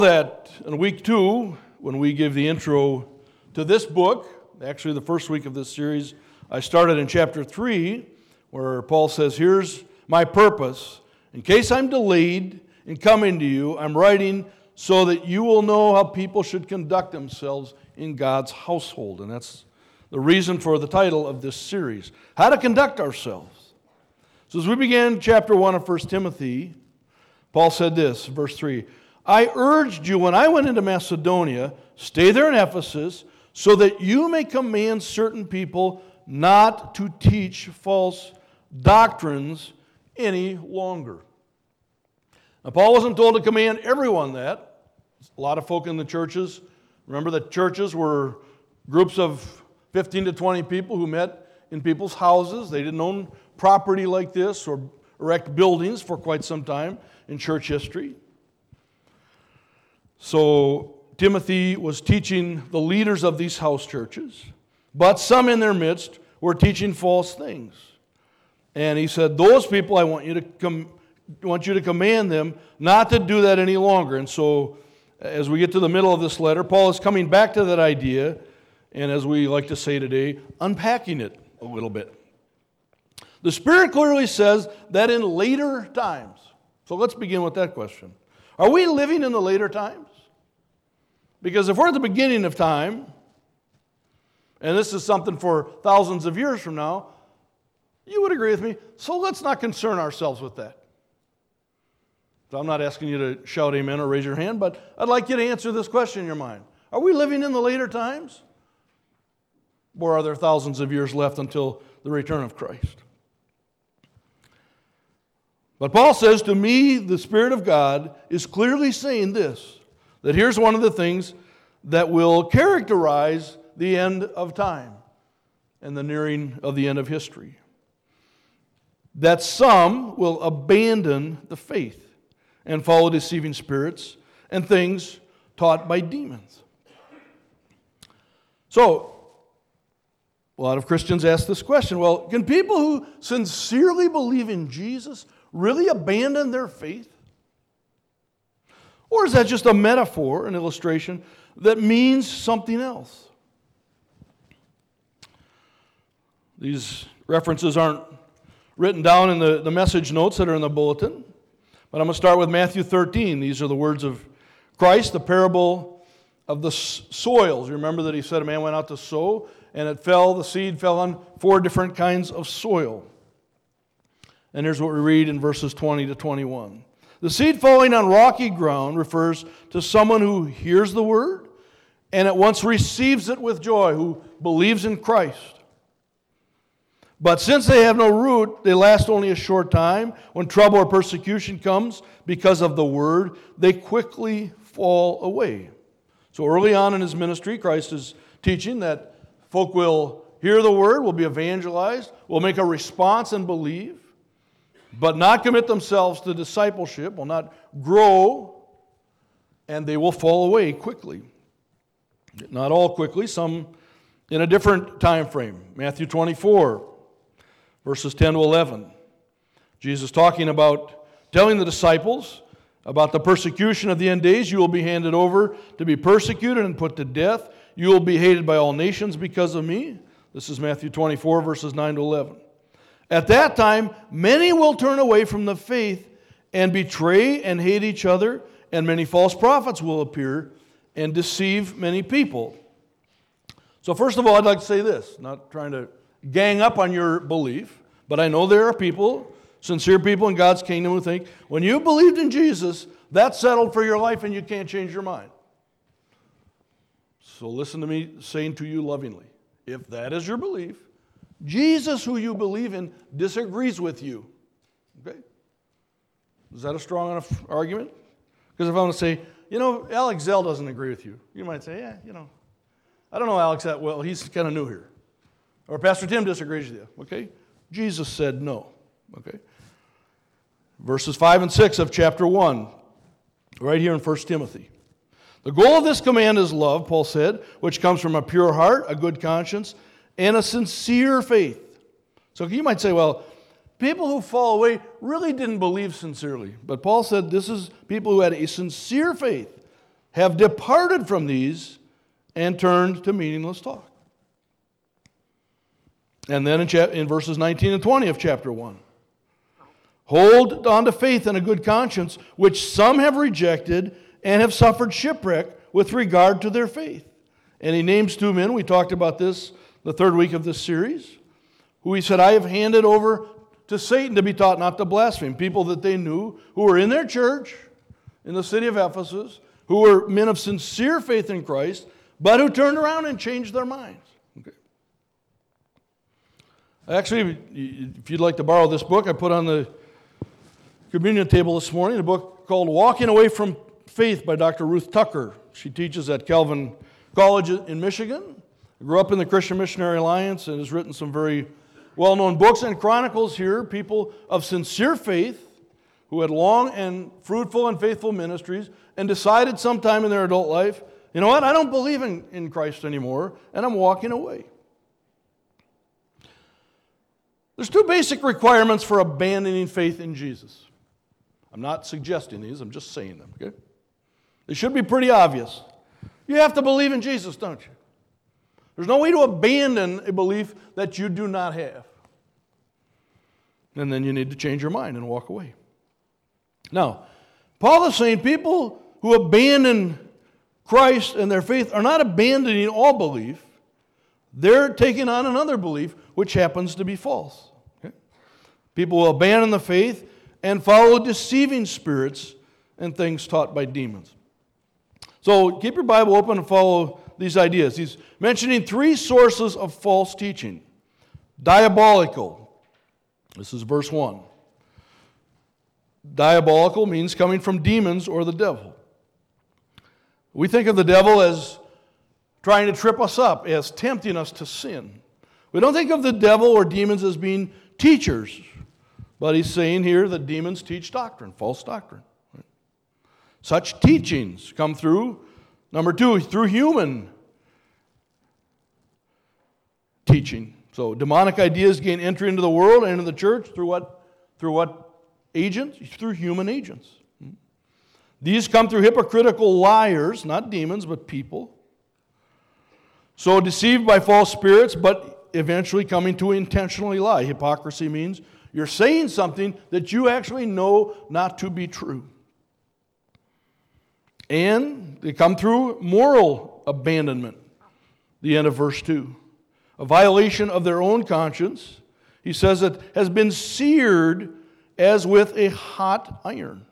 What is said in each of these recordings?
That in week 2, when we give the intro to this book, actually the first week of this series, I started in chapter 3, where Paul says, here's my purpose. In case I'm delayed in coming to you, I'm writing so that you will know how people should conduct themselves in God's household. And that's the reason for the title of this series, How to Conduct Ourselves. So as we began chapter 1 of 1 Timothy, Paul said this, verse 3, I urged you when I went into Macedonia, stay there in Ephesus, so that you may command certain people not to teach false doctrines any longer. Now, Paul wasn't told to command everyone that. A lot of folk in the churches, remember that churches were groups of 15 to 20 people who met in people's houses. They didn't own property like this or erect buildings for quite some time in church history. So Timothy was teaching the leaders of these house churches, but some in their midst were teaching false things. And he said, those people, I want you to command them not to do that any longer. And so as we get to the middle of this letter, Paul is coming back to that idea, and as we like to say today, unpacking it a little bit. The Spirit clearly says that in later times. So let's begin with that question. Are we living in the later times? Because if we're at the beginning of time, and this is something for thousands of years from now, you would agree with me, so let's not concern ourselves with that. So I'm not asking you to shout amen or raise your hand, but I'd like you to answer this question in your mind. Are we living in the later times? Or are there thousands of years left until the return of Christ? But Paul says, to me, the Spirit of God is clearly saying this, that here's one of the things that will characterize the end of time and the nearing of the end of history. That some will abandon the faith and follow deceiving spirits and things taught by demons. So, a lot of Christians ask this question, well, can people who sincerely believe in Jesus really abandon their faith? Or is that just a metaphor, an illustration, that means something else? These references aren't written down in the message notes that are in the bulletin, but I'm going to start with Matthew 13. These are the words of Christ, the parable of the soils. You remember that he said a man went out to sow, and the seed fell on 4 different kinds of soil. And here's what we read in verses 20 to 21. The seed falling on rocky ground refers to someone who hears the word and at once receives it with joy, who believes in Christ. But since they have no root, they last only a short time. When trouble or persecution comes because of the word, they quickly fall away. So early on in his ministry, Christ is teaching that folk will hear the word, will be evangelized, will make a response and believe, but not commit themselves to discipleship, will not grow, and they will fall away quickly. Not all quickly, some in a different time frame. Matthew 24, verses 10 to 11. Jesus talking about telling the disciples about the persecution of the end days. You will be handed over to be persecuted and put to death. You will be hated by all nations because of me. This is Matthew 24, verses 9 to 11. At that time, many will turn away from the faith and betray and hate each other, and many false prophets will appear and deceive many people. So first of all, I'd like to say this, not trying to gang up on your belief, but I know there are people, sincere people in God's kingdom who think, when you believed in Jesus, that's settled for your life and you can't change your mind. So listen to me saying to you lovingly, if that is your belief, Jesus, who you believe in, disagrees with you. Okay? Is that a strong enough argument? Because if I want to say, Alex Zell doesn't agree with you, you might say, I don't know Alex that well. He's kind of new here. Or Pastor Tim disagrees with you. Okay? Jesus said no. Okay? Verses 5 and 6 of chapter 1, right here in 1 Timothy. The goal of this command is love, Paul said, which comes from a pure heart, a good conscience, and a sincere faith. So you might say, well, people who fall away really didn't believe sincerely. But Paul said this is people who had a sincere faith. have departed from these and turned to meaningless talk. And then in verses 19 and 20 of chapter 1. Hold on to faith and a good conscience, which some have rejected and have suffered shipwreck with regard to their faith. And he names two men. We talked about this the third week of this series, who he said, I have handed over to Satan to be taught not to blaspheme. People that they knew who were in their church in the city of Ephesus, who were men of sincere faith in Christ, but who turned around and changed their minds. Okay. Actually, if you'd like to borrow this book, I put on the communion table this morning a book called Walking Away from Faith by Dr. Ruth Tucker. She teaches at Calvin College in Michigan. Grew up in the Christian Missionary Alliance and has written some very well-known books and chronicles here people of sincere faith who had long and fruitful and faithful ministries and decided sometime in their adult life, you know what, I don't believe in Christ anymore, and I'm walking away. There's two basic requirements for abandoning faith in Jesus. I'm not suggesting these, I'm just saying them, okay? They should be pretty obvious. You have to believe in Jesus, don't you? There's no way to abandon a belief that you do not have. And then you need to change your mind and walk away. Now, Paul is saying people who abandon Christ and their faith are not abandoning all belief. They're taking on another belief, which happens to be false. Okay? People will abandon the faith and follow deceiving spirits and things taught by demons. So keep your Bible open and follow these ideas. He's mentioning three sources of false teaching. Diabolical. This is verse 1. Diabolical means coming from demons or the devil. We think of the devil as trying to trip us up, as tempting us to sin. We don't think of the devil or demons as being teachers. But he's saying here that demons teach doctrine, false doctrine. Such teachings come through, number two, through human teaching. So demonic ideas gain entry into the world and into the church through what? Through what agents? Through human agents. These come through hypocritical liars, not demons, but people. So deceived by false spirits, but eventually coming to intentionally lie. Hypocrisy means you're saying something that you actually know not to be true. And they come through moral abandonment, the end of verse 2. A violation of their own conscience, he says, it has been seared as with a hot iron.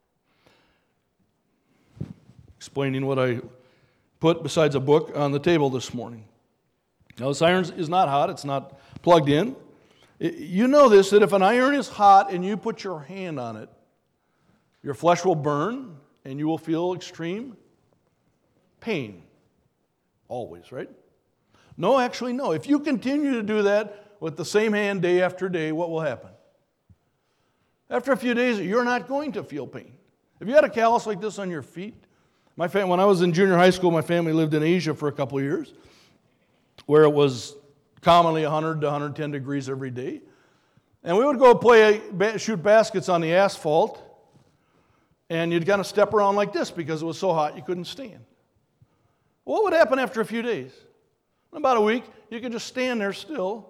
Explaining what I put besides a book on the table this morning. Now, this iron is not hot, it's not plugged in. You know this, that if an iron is hot and you put your hand on it, your flesh will burn and you will feel extreme pain. Always, right? No, actually, no. If you continue to do that with the same hand day after day, what will happen? After a few days, you're not going to feel pain. If you had a callus like this on your feet, when I was in junior high school, my family lived in Asia for a couple of years, where it was commonly 100 to 110 degrees every day. And we would go shoot baskets on the asphalt, and you'd kind of step around like this because it was so hot you couldn't stand. What would happen after a few days? In about a week, you could just stand there still,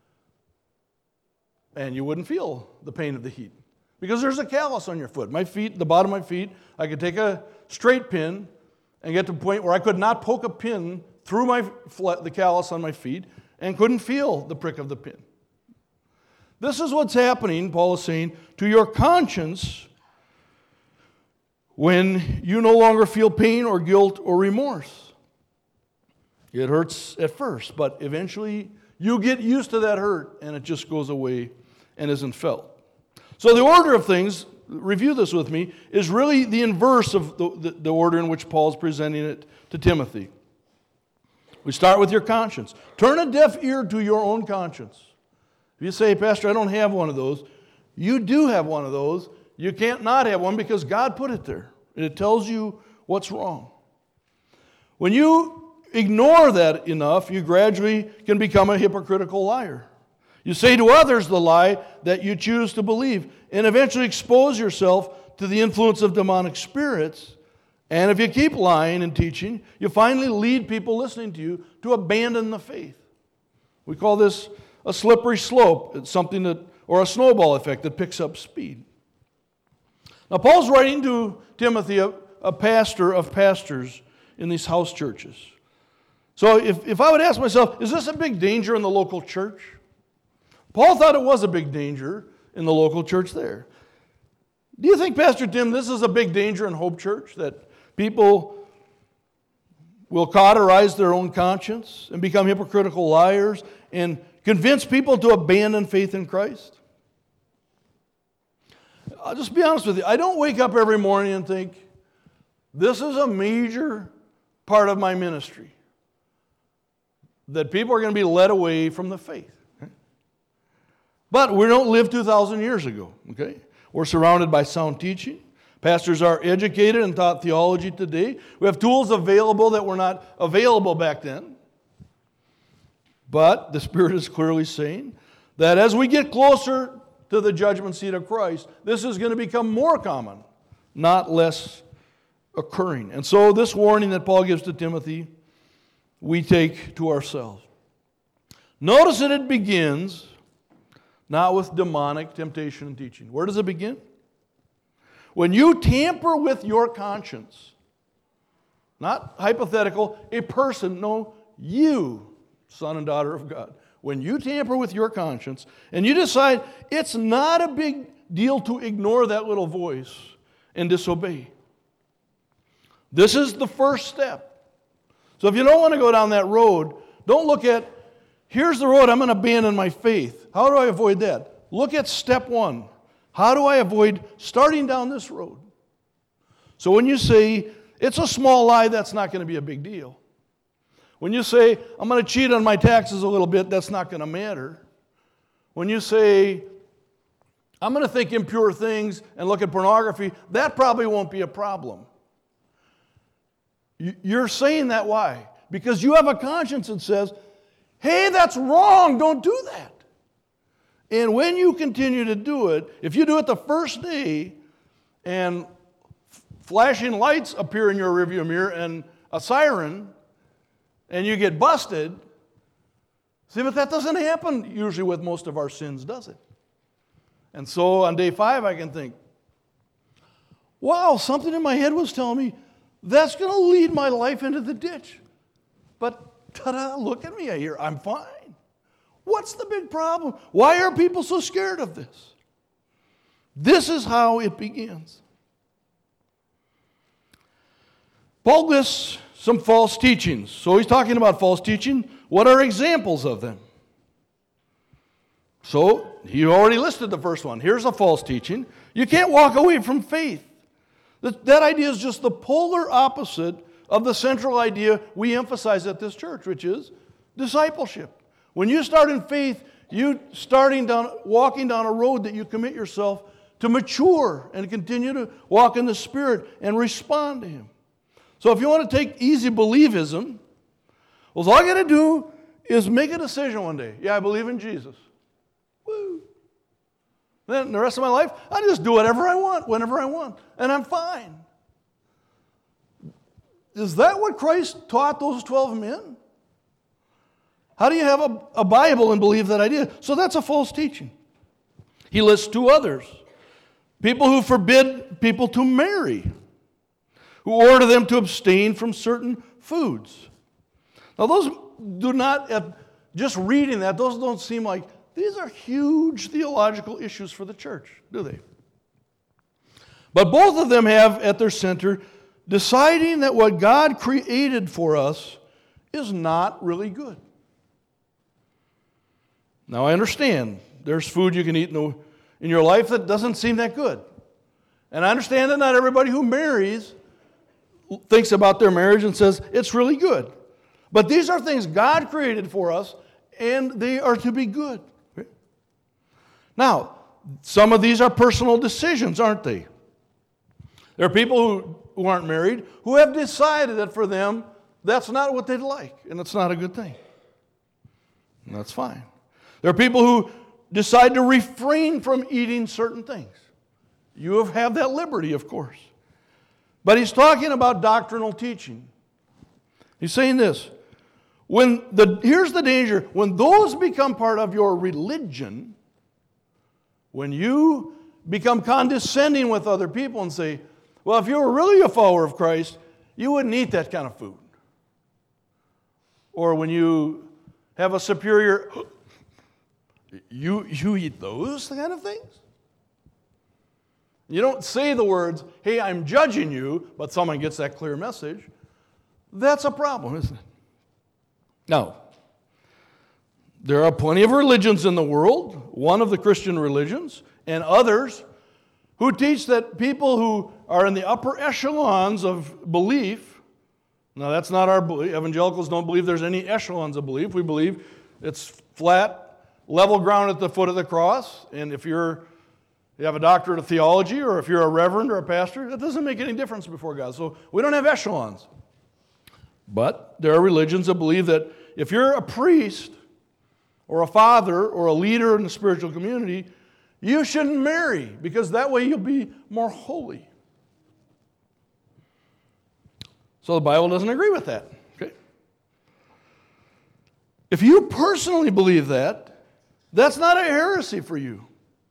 and you wouldn't feel the pain of the heat because there's a callus on your foot. My feet, the bottom of my feet, I could take a straight pin and get to a point where I could not poke a pin through the callus on my feet and couldn't feel the prick of the pin. This is what's happening, Paul is saying, to your conscience when you no longer feel pain or guilt or remorse. It hurts at first, but eventually you get used to that hurt and it just goes away and isn't felt. So the order of things, review this with me, is really the inverse of the order in which Paul's presenting it to Timothy. We start with your conscience. Turn a deaf ear to your own conscience. If you say, Pastor, I don't have one of those, you do have one of those. You can't not have one because God put it there. It tells you what's wrong. When you ignore that enough, you gradually can become a hypocritical liar. You say to others the lie that you choose to believe and eventually expose yourself to the influence of demonic spirits And if you keep lying and teaching, you finally lead people listening to you to abandon the faith. We call this a slippery slope. It's something that, or a snowball effect that picks up speed. Now, Paul's writing to Timothy, a pastor of pastors in these house churches. So if I would ask myself, is this a big danger in the local church? Paul thought it was a big danger in the local church there. Do you think, Pastor Tim, this is a big danger in Hope Church, that people will cauterize their own conscience and become hypocritical liars and convince people to abandon faith in Christ? I'll just be honest with you. I don't wake up every morning and think, this is a major part of my ministry, that people are going to be led away from the faith. But we don't live 2,000 years ago, okay? We're surrounded by sound teaching. Pastors are educated and taught theology today. We have tools available that were not available back then. But the Spirit is clearly saying that as we get closer to the judgment seat of Christ, this is going to become more common, not less occurring. And so this warning that Paul gives to Timothy, we take to ourselves. Notice that it begins not with demonic temptation and teaching. Where does it begin? When you tamper with your conscience, not hypothetical, a person, no, you, son and daughter of God. When you tamper with your conscience and you decide it's not a big deal to ignore that little voice and disobey. This is the first step. So if you don't want to go down that road, don't look at, here's the road, I'm going to abandon my faith. How do I avoid that? Look at step one. How do I avoid starting down this road? So when you say, it's a small lie, that's not going to be a big deal. When you say, I'm going to cheat on my taxes a little bit, that's not going to matter. When you say, I'm going to think impure things and look at pornography, that probably won't be a problem. You're saying that why? Because you have a conscience that says, hey, that's wrong, don't do that. And when you continue to do it, if you do it the first day and flashing lights appear in your rearview mirror and a siren, and you get busted, see, but that doesn't happen usually with most of our sins, does it? And so on day 5, I can think, wow, something in my head was telling me that's going to lead my life into the ditch. But ta-da, look at me here, I'm fine. What's the big problem? Why are people so scared of this? This is how it begins. Paul lists some false teachings. So he's talking about false teaching. What are examples of them? So he already listed the first one. Here's a false teaching. You can't walk away from faith. That idea is just the polar opposite of the central idea we emphasize at this church, which is discipleship. When you start in faith, you walking down a road that you commit yourself to mature and continue to walk in the Spirit and respond to Him. So if you want to take easy believism, well, all I got to do is make a decision one day. Yeah, I believe in Jesus. Woo. Then the rest of my life, I just do whatever I want, whenever I want, and I'm fine. Is that what Christ taught those 12 men? How do you have a Bible and believe that idea? So that's a false teaching. He lists 2 others. People who forbid people to marry, who order them to abstain from certain foods. Now those do not, just reading that, those don't seem like, these are huge theological issues for the church, do they? But both of them have at their center deciding that what God created for us is not really good. Now, I understand there's food you can eat in your life that doesn't seem that good. And I understand that not everybody who marries thinks about their marriage and says, it's really good. But these are things God created for us, and they are to be good. Now, some of these are personal decisions, aren't they? There are people who aren't married who have decided that for them, that's not what they'd like, and it's not a good thing. And that's fine. There are people who decide to refrain from eating certain things. You have that liberty, of course. But he's talking about doctrinal teaching. He's saying this. Here's the danger. When those become part of your religion, when you become condescending with other people and say, well, if you were really a follower of Christ, you wouldn't eat that kind of food. Or when you have a superior, you eat those kind of things? You don't say the words, hey, I'm judging you, but someone gets that clear message. That's a problem, isn't it? Now, there are plenty of religions in the world, one of the Christian religions, and others who teach that people who are in the upper echelons of belief, now that's not our belief. Evangelicals don't believe there's any echelons of belief. We believe it's flat, level ground at the foot of the cross, and if you have a doctorate of theology, or if you're a reverend or a pastor, that doesn't make any difference before God. So we don't have echelons. But there are religions that believe that if you're a priest or a father or a leader in the spiritual community, you shouldn't marry, because that way you'll be more holy. So the Bible doesn't agree with that. Okay? If you personally believe that, that's not a heresy for you.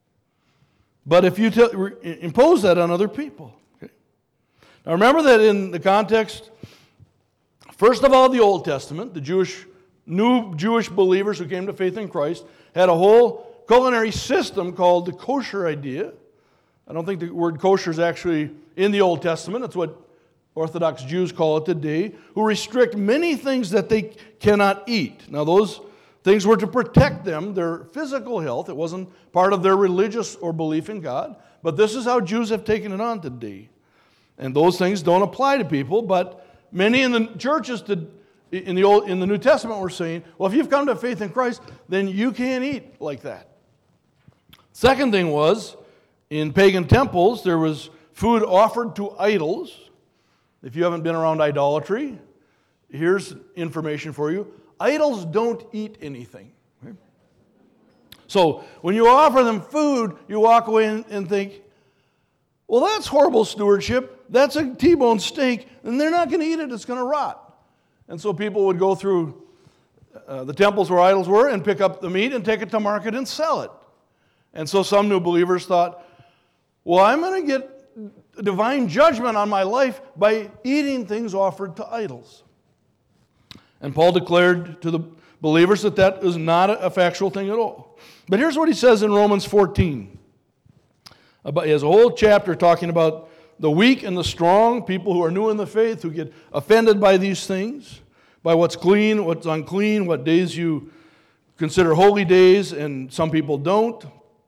But if you impose that on other people. Okay? Now remember that in the context, first of all, the Old Testament, the new Jewish believers who came to faith in Christ had a whole culinary system called the kosher idea. I don't think the word kosher is actually in the Old Testament. It's what Orthodox Jews call it today, who restrict many things that they cannot eat. Now those things were to protect them, their physical health. It wasn't part of their religious or belief in God. But this is how Jews have taken it on today. And those things don't apply to people, but many in the churches in the New Testament were saying, well, if you've come to faith in Christ, then you can't eat like that. Second thing was, in pagan temples, there was food offered to idols. If you haven't been around idolatry, here's information for you. Idols don't eat anything. Okay? So when you offer them food, you walk away and think, well, that's horrible stewardship. That's a T-bone steak, and they're not going to eat it. It's going to rot. And so people would go through the temples where idols were and pick up the meat and take it to market and sell it. And so some new believers thought, well, I'm going to get divine judgment on my life by eating things offered to idols. And Paul declared to the believers that that is not a factual thing at all. But here's what he says in Romans 14. He has a whole chapter talking about the weak and the strong, people who are new in the faith, who get offended by these things, by what's clean, what's unclean, what days you consider holy days, and some people don't.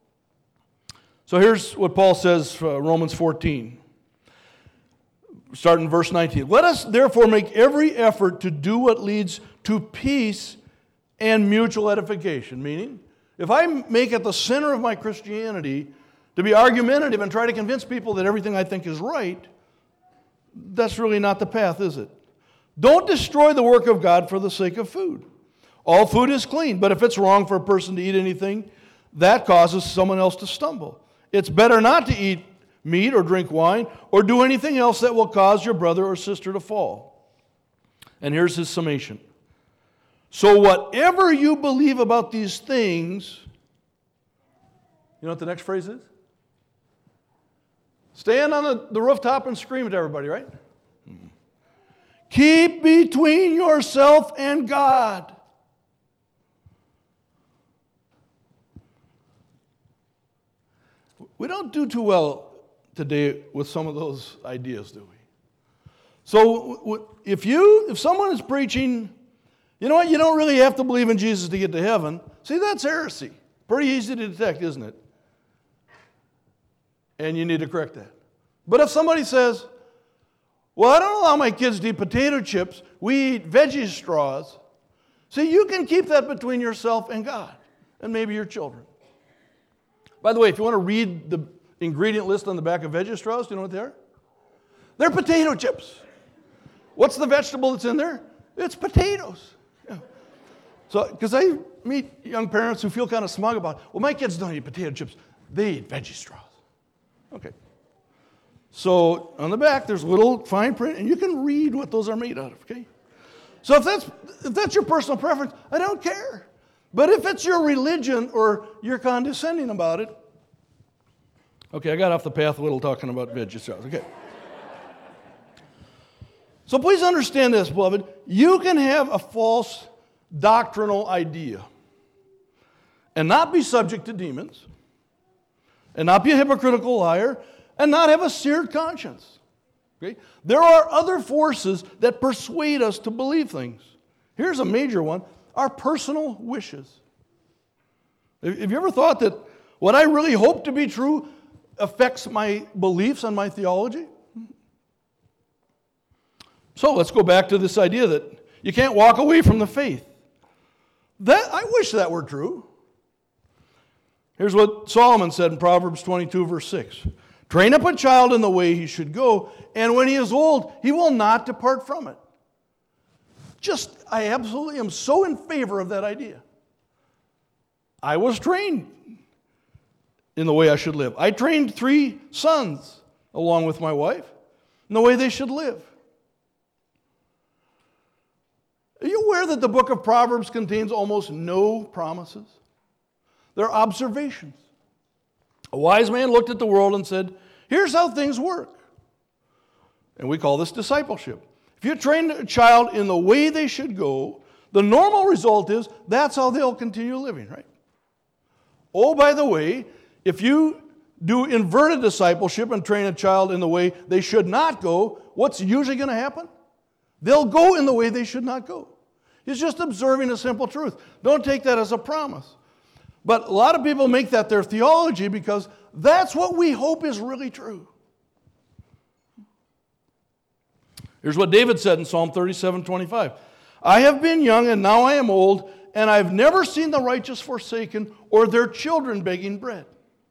So here's what Paul says, Romans 14. Starting in verse 19. Let us therefore make every effort to do what leads to peace and mutual edification. Meaning, if I make it the center of my Christianity to be argumentative and try to convince people that everything I think is right, that's really not the path, is it? Don't destroy the work of God for the sake of food. All food is clean, but if it's wrong for a person to eat anything, that causes someone else to stumble. It's better not to eat meat or drink wine or do anything else that will cause your brother or sister to fall. And here's his summation. So whatever you believe about these things, you know what the next phrase is? Stand on the rooftop and scream at everybody, right? Keep between yourself and God. We don't do too well today with some of those ideas, do we? So if someone is preaching, you know what, you don't really have to believe in Jesus to get to heaven. See, that's heresy. Pretty easy to detect, isn't it? And you need to correct that. But if somebody says, well, I don't allow my kids to eat potato chips, we eat veggie straws. See, you can keep that between yourself and God, and maybe your children. By the way, if you want to read the ingredient list on the back of veggie straws, do you know what they are? They're potato chips. What's the vegetable that's in there? It's potatoes. Yeah. So, because I meet young parents who feel kind of smug about, well, my kids don't eat potato chips. They eat veggie straws. Okay. So on the back, there's little fine print, and you can read what those are made out of, okay? So if that's your personal preference, I don't care. But if it's your religion or you're condescending about it, okay, I got off the path a little talking about vegetables, okay. So please understand this, beloved. You can have a false doctrinal idea and not be subject to demons and not be a hypocritical liar and not have a seared conscience. Okay? There are other forces that persuade us to believe things. Here's a major one, our personal wishes. Have you ever thought that what I really hope to be true affects my beliefs and my theology? So let's go back to this idea that you can't walk away from the faith. I wish that were true. Here's what Solomon said in Proverbs 22, verse 6. Train up a child in the way he should go, and when he is old, he will not depart from it. I absolutely am so in favor of that idea. I was trained in the way I should live. I trained 3 sons along with my wife in the way they should live. Are you aware that the book of Proverbs contains almost no promises? They're observations. A wise man looked at the world and said, here's how things work. And we call this discipleship. If you train a child in the way they should go, the normal result is that's how they'll continue living, right? Oh, by the way, if you do inverted discipleship and train a child in the way they should not go, what's usually going to happen? They'll go in the way they should not go. He's just observing a simple truth. Don't take that as a promise. But a lot of people make that their theology because that's what we hope is really true. Here's what David said in Psalm 37:25. I have been young and now I am old, and I've never seen the righteous forsaken or their children begging bread.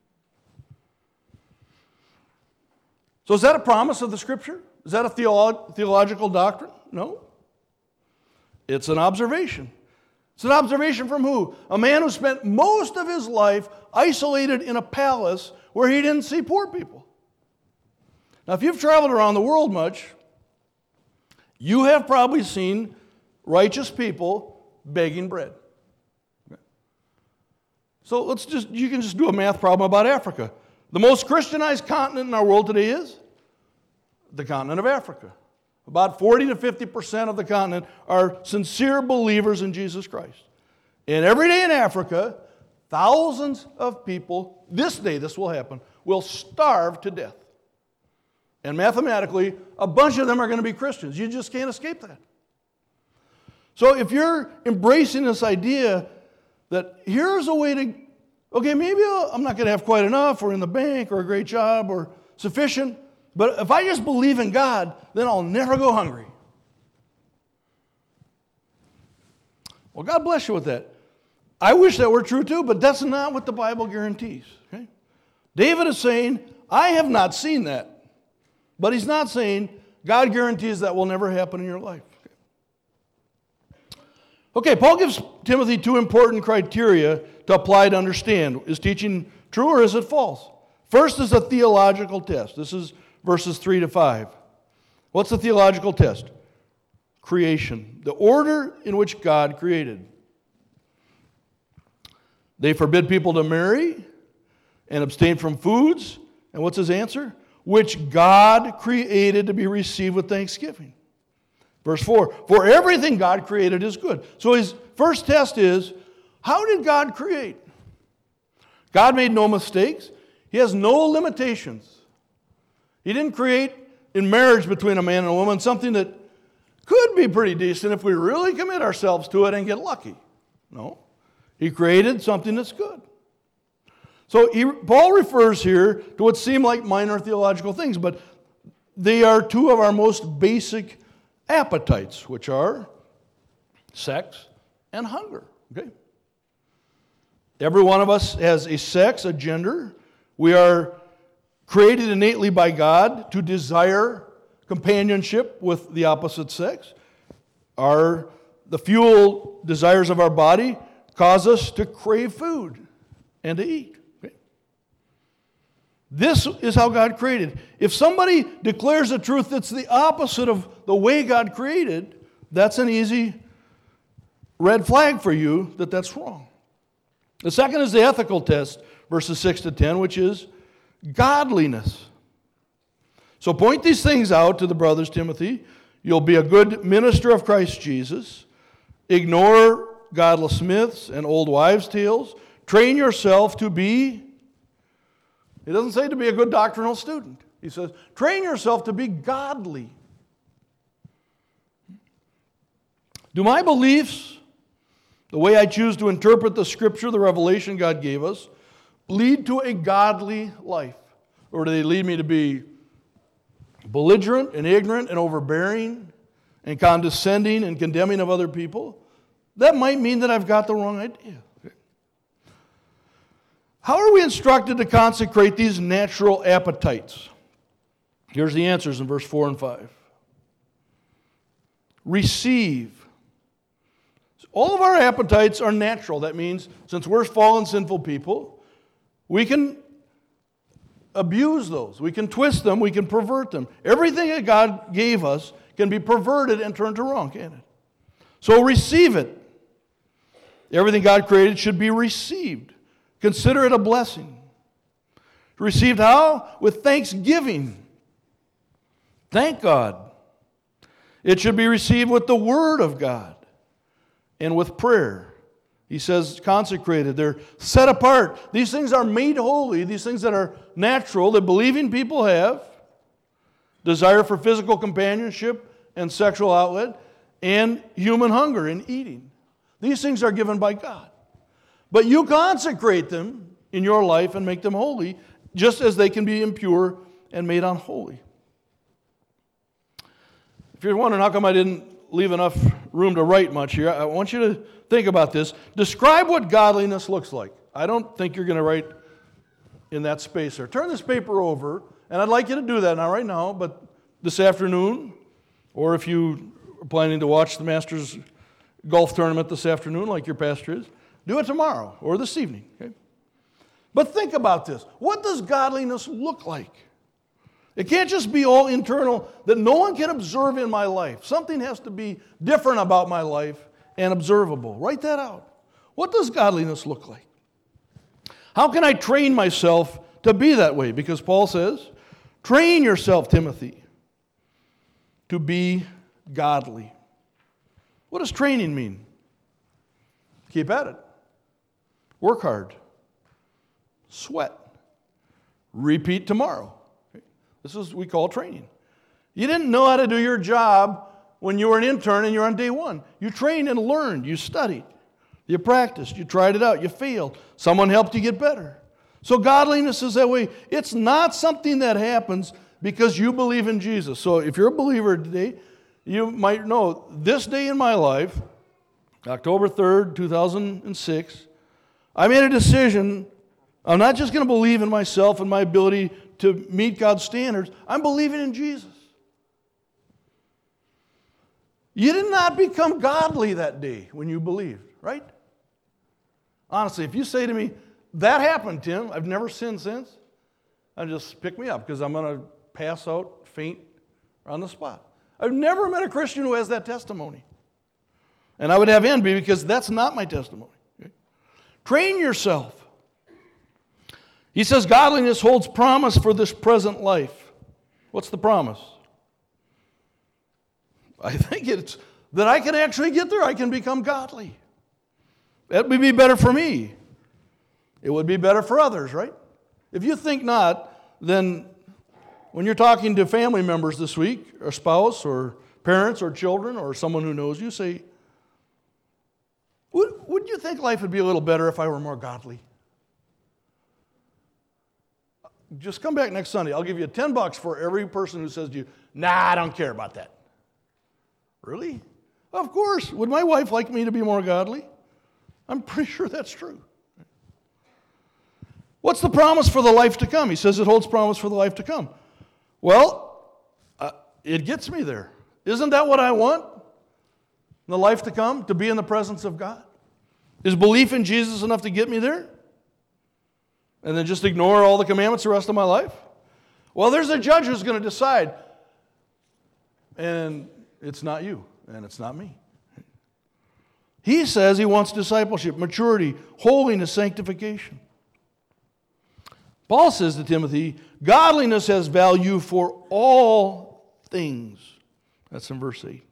So is that a promise of the Scripture? Is that a theological doctrine? No. It's an observation. It's an observation from who? A man who spent most of his life isolated in a palace where he didn't see poor people. Now, if you've traveled around the world much, you have probably seen righteous people begging bread. So you can just do a math problem about Africa. The most Christianized continent in our world today is the continent of Africa. About 40 to 50% of the continent are sincere believers in Jesus Christ. And every day in Africa, thousands of people, this day this will happen, will starve to death. And mathematically, a bunch of them are going to be Christians. You just can't escape that. So if you're embracing this idea that here's a way to, okay, maybe I'm not going to have quite enough or in the bank or a great job or sufficient, but if I just believe in God, then I'll never go hungry. Well, God bless you with that. I wish that were true too, but that's not what the Bible guarantees. Okay? David is saying, I have not seen that. But he's not saying God guarantees that will never happen in your life. Okay, Paul gives Timothy 2 important criteria to apply to understand. Is teaching true or is it false? First is a theological test. This is verses 3 to 5. What's the theological test? Creation. The order in which God created. They forbid people to marry and abstain from foods. And what's his answer? Which God created to be received with thanksgiving. Verse 4, for everything God created is good. So his first test is, how did God create? God made no mistakes. He has no limitations. He didn't create in marriage between a man and a woman something that could be pretty decent if we really commit ourselves to it and get lucky. No. He created something that's good. So Paul refers here to what seem like minor theological things, but they are two of our most basic appetites, which are sex and hunger. Okay? Every one of us has a sex, a gender. We are created innately by God to desire companionship with the opposite sex. The fuel desires of our body cause us to crave food and to eat. Okay? This is how God created. If somebody declares a truth that's the opposite of the way God created, that's an easy red flag for you that that's wrong. The second is the ethical test, verses 6 to 10, which is godliness. So point these things out to the brothers, Timothy. You'll be a good minister of Christ Jesus. Ignore godless myths and old wives' tales. Train yourself to be, he doesn't say to be a good doctrinal student. He says, train yourself to be godly. Do my beliefs, the way I choose to interpret the Scripture, the revelation God gave us, lead to a godly life? Or do they lead me to be belligerent and ignorant and overbearing and condescending and condemning of other people? That might mean that I've got the wrong idea. How are we instructed to consecrate these natural appetites? Here's the answers in verse 4 and 5. Receive. All of our appetites are natural. That means, since we're fallen, sinful people, we can abuse those. We can twist them. We can pervert them. Everything that God gave us can be perverted and turned to wrong, can't it? So receive it. Everything God created should be received. Consider it a blessing. Received how? With thanksgiving. Thank God. It should be received with the Word of God and with prayer. He says consecrated. They're set apart. These things are made holy. These things that are natural, that believing people have. Desire for physical companionship and sexual outlet, and human hunger in eating. These things are given by God. But you consecrate them in your life and make them holy, just as they can be impure and made unholy. If you're wondering how come I didn't leave enough room to write much here, I want you to think about this. Describe what godliness looks like. I don't think you're going to write in that space there. Turn this paper over, and I'd like you to do that, not right now, but this afternoon, or if you are planning to watch the Masters golf tournament this afternoon, like your pastor is, do it tomorrow or this evening. Okay? But think about this. What does godliness look like? It can't just be all internal that no one can observe in my life. Something has to be different about my life and observable. Write that out. What does godliness look like? How can I train myself to be that way? Because Paul says, train yourself, Timothy, to be godly. What does training mean? Keep at it. Work hard. Sweat. Repeat tomorrow. This is what we call training. You didn't know how to do your job when you were an intern and you're on day one. You trained and learned. You studied. You practiced. You tried it out. You failed. Someone helped you get better. So godliness is that way. It's not something that happens because you believe in Jesus. So if you're a believer today, you might know this day in my life, October 3rd, 2006, I made a decision. I'm not just going to believe in myself and my ability to meet God's standards. I'm believing in Jesus. You did not become godly that day when you believed, right? Honestly, if you say to me, that happened, Tim, I've never sinned since, I'd just pick me up because I'm going to pass out, faint on the spot. I've never met a Christian who has that testimony. And I would have envy because that's not my testimony. Okay? Train yourself. He says godliness holds promise for this present life. What's the promise? I think it's that I can actually get there. I can become godly. That would be better for me. It would be better for others, right? If you think not, then when you're talking to family members this week, or spouse, or parents, or children, or someone who knows you, say, would you think life would be a little better if I were more godly? Just come back next Sunday. I'll give you $10 for every person who says to you, nah, I don't care about that. Really? Of course. Would my wife like me to be more godly? I'm pretty sure that's true. What's the promise for the life to come? He says it holds promise for the life to come. Well, it gets me there. Isn't that what I want? The life to come, to be in the presence of God? Is belief in Jesus enough to get me there? and then just ignore all the commandments the rest of my life? Well, there's a judge who's going to decide. And it's not you, and it's not me. He says he wants discipleship, maturity, holiness, sanctification. Paul says to Timothy, godliness has value for all things. That's in verse 8.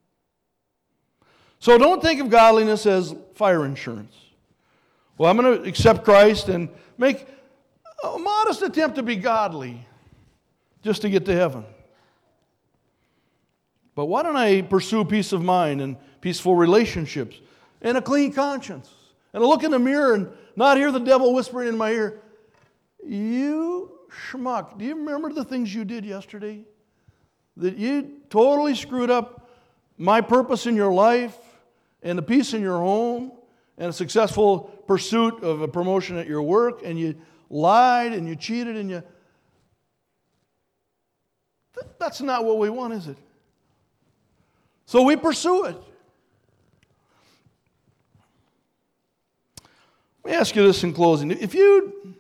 So don't think of godliness as fire insurance. Well, I'm going to accept Christ and make a modest attempt to be godly just to get to heaven. But why don't I pursue peace of mind and peaceful relationships and a clean conscience and a look in the mirror and not hear the devil whispering in my ear, you schmuck, do you remember the things you did yesterday? That you totally screwed up my purpose in your life and the peace in your home and a successful pursuit of a promotion at your work, and you lied and you cheated and you... That's not what we want, is it? So we pursue it. Let me ask you this in closing. If you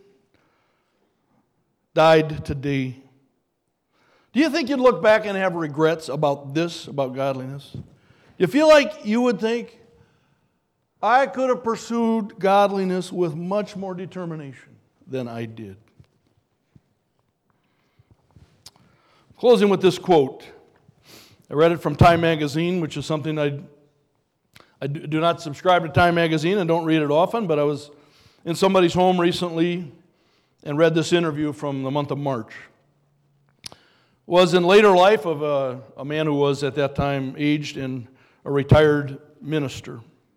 died today, do you think you'd look back and have regrets about this, about godliness? You feel like you would think, I could have pursued godliness with much more determination than I did. Closing with this quote. I read it from Time Magazine, which is something I do not subscribe to Time Magazine and don't read it often, but I was in somebody's home recently and read this interview from the month of March. It was in later life of a man who was at that time aged and a retired minister.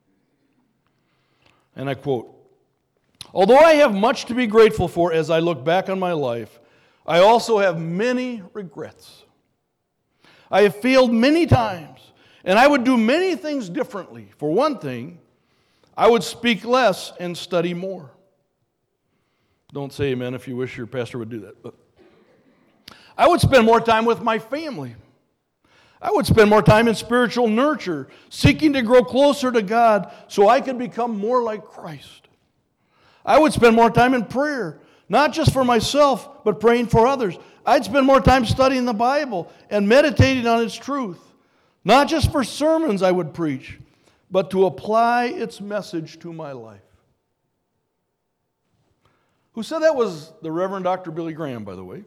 And I quote, "Although I have much to be grateful for as I look back on my life, I also have many regrets. I have failed many times, and I would do many things differently. For one thing, I would speak less and study more." Don't say amen if you wish your pastor would do that. But I would spend more time with my family. I would spend more time in spiritual nurture, seeking to grow closer to God so I could become more like Christ. I would spend more time in prayer, not just for myself, but praying for others. I'd spend more time studying the Bible and meditating on its truth, not just for sermons I would preach, but to apply its message to my life. Who said that was the Reverend Dr. Billy Graham, by the way.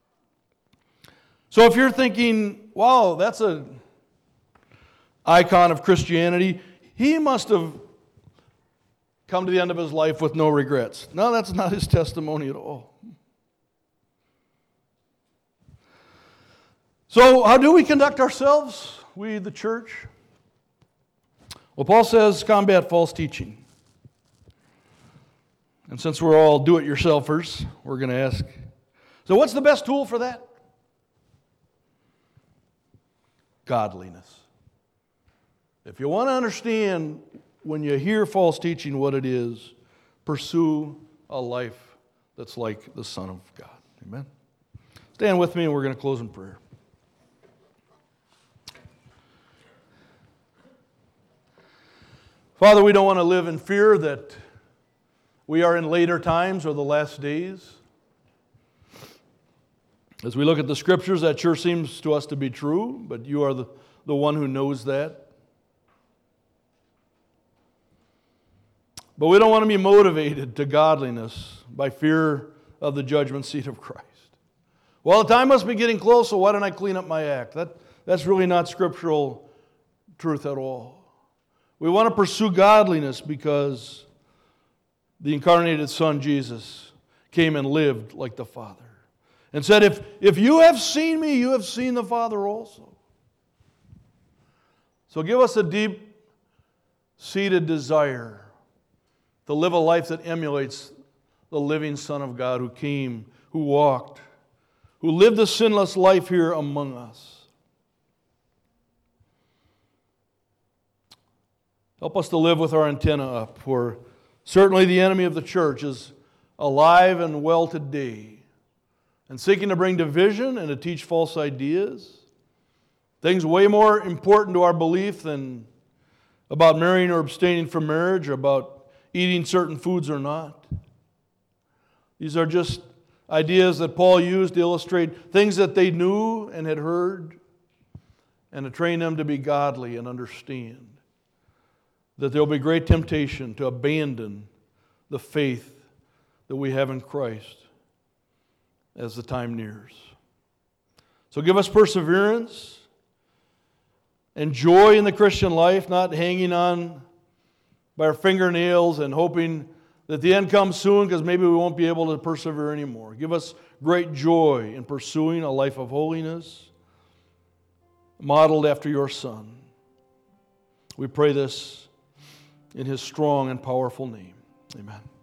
So if you're thinking, wow, that's an icon of Christianity, he must have come to the end of his life with no regrets. No, that's not his testimony at all. So how do we conduct ourselves, we the church? Well, Paul says, combat false teaching. And since we're all do-it-yourselfers, we're going to ask, so what's the best tool for that? Godliness. If you want to understand when you hear false teaching what it is, pursue a life that's like the Son of God. Amen? Stand with me and we're going to close in prayer. Father, we don't want to live in fear that we are in later times or the last days. As we look at the Scriptures, that sure seems to us to be true, but you are the one who knows that. But we don't want to be motivated to godliness by fear of the judgment seat of Christ. Well, the time must be getting close, so why don't I clean up my act? That's really not scriptural truth at all. We want to pursue godliness because the incarnated Son, Jesus, came and lived like the Father. And said, if you have seen me, you have seen the Father also. So give us a deep-seated desire to live a life that emulates the living Son of God who came, who walked, who lived a sinless life here among us. Help us to live with our antenna up, for certainly the enemy of the church is alive and well today, and seeking to bring division and to teach false ideas, things way more important to our belief than about marrying or abstaining from marriage, or about eating certain foods or not. These are just ideas that Paul used to illustrate things that they knew and had heard, and to train them to be godly and understand that there will be great temptation to abandon the faith that we have in Christ as the time nears. So give us perseverance and joy in the Christian life, not hanging on by our fingernails and hoping that the end comes soon because maybe we won't be able to persevere anymore. Give us great joy in pursuing a life of holiness modeled after your Son. We pray this in His strong and powerful name. Amen.